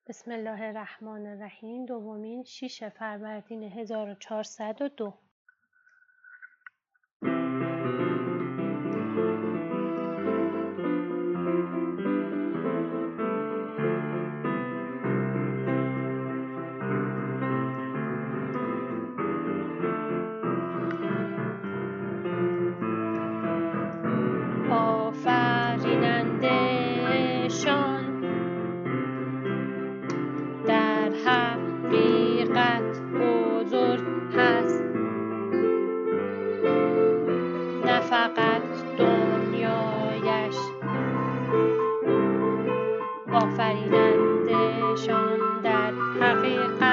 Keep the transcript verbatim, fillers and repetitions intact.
بسم الله الرحمن الرحیم. دومین شش فروردین هزار و چهارصد و دو. آفریننده‌شان در حقیقت بزرگ هست، نه فقط دنیایش. آفریننده‌شان در حقیقت